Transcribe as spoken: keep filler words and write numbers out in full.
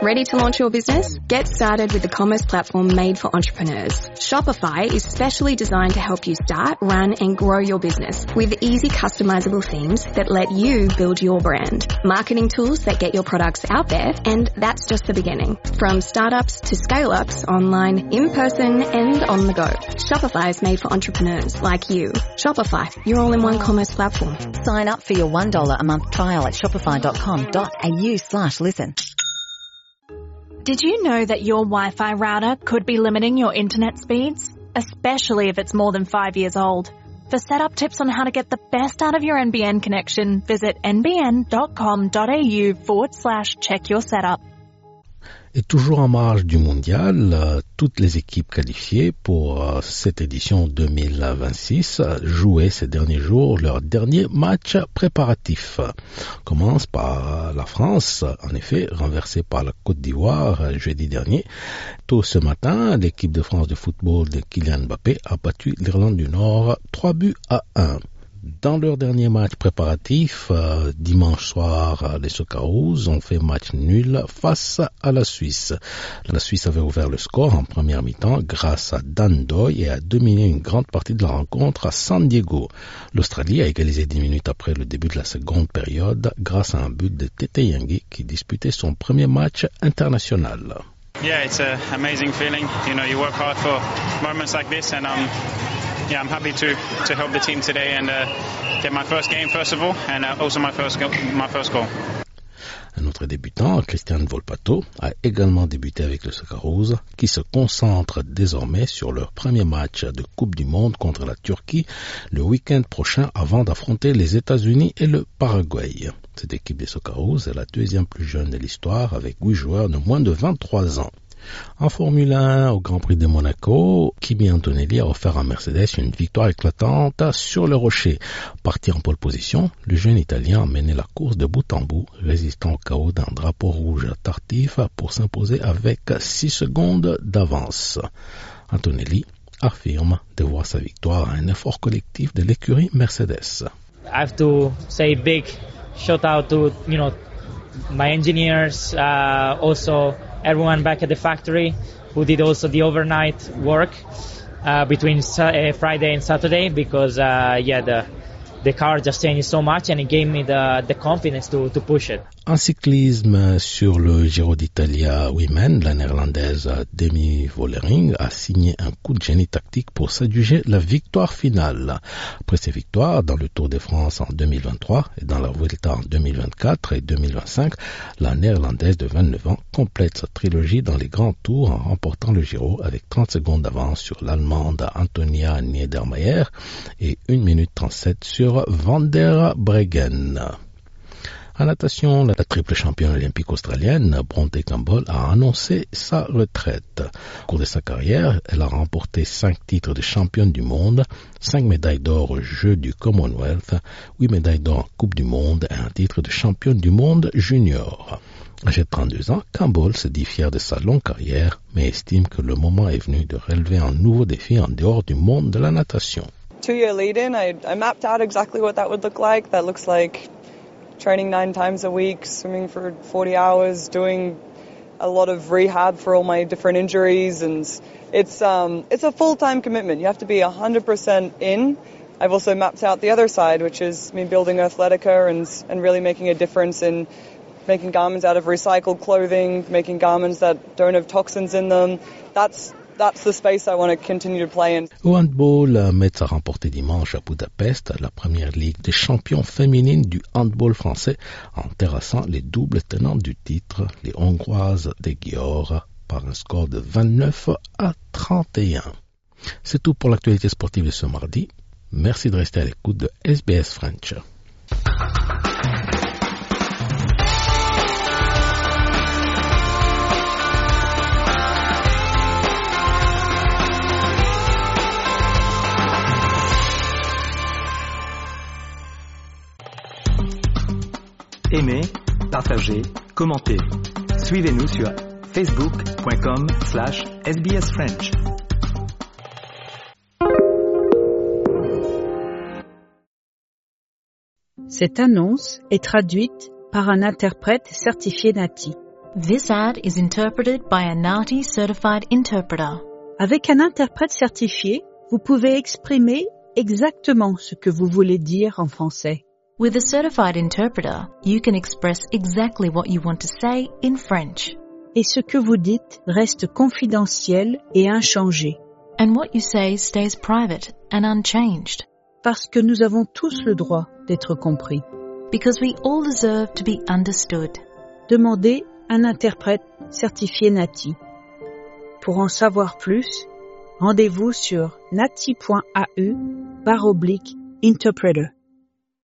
Ready to launch your business? Get started with the commerce platform made for entrepreneurs. Shopify is specially designed to help you start, run, and grow your business with easy customizable themes that let you build your brand, marketing tools that get your products out there, and that's just the beginning. From startups to scale-ups, online, in person, and on the go. Shopify is made for entrepreneurs like you. Shopify, your all-in-one commerce platform. Sign up for your one dollar a month trial at shopify.com.au slash listen. Did you know that your Wi-Fi router could be limiting your internet speeds? Especially if it's more than five years old. For setup tips on how to get the best out of your N B N connection, visit nbn.com.au forward slash check your setup. Et toujours en marge du mondial, euh, toutes les équipes qualifiées pour euh, cette édition deux mille vingt-six jouaient ces derniers jours leur dernier match préparatif. On commence par la France, en effet, renversée par la Côte d'Ivoire euh, jeudi dernier. Tôt ce matin, l'équipe de France de football de Kylian Mbappé a battu l'Irlande du Nord trois buts à un. Dans leur dernier match préparatif, euh, dimanche soir, les Socceroos ont fait match nul face à la Suisse. La Suisse avait ouvert le score en première mi-temps grâce à Dan Doy et a dominé une grande partie de la rencontre à San Diego. L'Australie a égalisé dix minutes après le début de la seconde période grâce à un but de Tete Yangi qui disputait son premier match international. Yeah, it's an amazing feeling. You know, you work hard for moments like this, and um, yeah, I'm happy to to help the team today and uh, get my first game first of all, and uh, also my first go- my first goal. Un autre débutant, Christian Volpato, a également débuté avec le Socceroos, qui se concentre désormais sur leur premier match de Coupe du Monde contre la Turquie le week-end prochain avant d'affronter les États-Unis et le Paraguay. Cette équipe des Socceroos est la deuxième plus jeune de l'histoire avec huit joueurs de moins de vingt-trois ans. En Formule un, au Grand Prix de Monaco, Kimi Antonelli a offert à Mercedes une victoire éclatante sur le rocher. Parti en pole position, le jeune Italien a mené la course de bout en bout, résistant au chaos d'un drapeau rouge tardif pour s'imposer avec six secondes d'avance. Antonelli affirme devoir sa victoire à un effort collectif de l'écurie Mercedes. I have to say big shout out to, you know, my engineers, uh, also everyone back at the factory who did also the overnight work uh, between uh, Friday and Saturday because uh, yeah the the car just changed so much and it gave me the the confidence to to push it. En cyclisme, sur le Giro d'Italia Women, la néerlandaise Demi Vollering a signé un coup de génie tactique pour s'adjuger la victoire finale. Après ses victoires dans le Tour de France en deux mille vingt-trois et dans la Vuelta en deux mille vingt-quatre et deux mille vingt-cinq, la néerlandaise de vingt-neuf ans complète sa trilogie dans les grands tours en remportant le Giro avec trente secondes d'avance sur l'Allemande Antonia Niedermayer et une minute trente-sept sur Van der Breggen. En natation, la triple championne olympique australienne, Bronte Campbell, a annoncé sa retraite. Au cours de sa carrière, elle a remporté cinq titres de championne du monde, cinq médailles d'or aux Jeux du Commonwealth, huit médailles d'or en Coupe du Monde et un titre de championne du monde junior. Âgée de trente-deux ans, Campbell se dit fière de sa longue carrière, mais estime que le moment est venu de relever un nouveau défi en dehors du monde de la natation. Two-year lead-in, I, I mapped out exactly what that would look like. That looks like training nine times a week, swimming for forty hours, doing a lot of rehab for all my different injuries, and it's um it's a full-time commitment. You have to be one hundred percent in. I've also mapped out the other side, which is me building Athletica and and really making a difference in making garments out of recycled clothing, making garments that don't have toxins in them. That's That's the space I want to continue to play in. Au handball, Metz a remporté dimanche à Budapest la première ligue des champions féminines du handball français en terrassant les doubles tenantes du titre, les Hongroises de Győr, par un score de vingt-neuf à trente et un. C'est tout pour l'actualité sportive de ce mardi. Merci de rester à l'écoute de S B S French. Aimez, partagez, commentez. Suivez-nous sur facebook.com slash sbsfrench. Cette annonce est traduite par un interprète certifié Nati. This ad is interpreted by a Nati certified interpreter. Avec un interprète certifié, vous pouvez exprimer exactement ce que vous voulez dire en français. With a certified interpreter, you can express exactly what you want to say in French. Et ce que vous dites reste confidentiel et inchangé. And what you say stays private and unchanged. Parce que nous avons tous le droit d'être compris. Because we all deserve to be understood. Demandez un interprète certifié Nati. Pour en savoir plus, rendez-vous sur nati point a u barre oblique interpreter.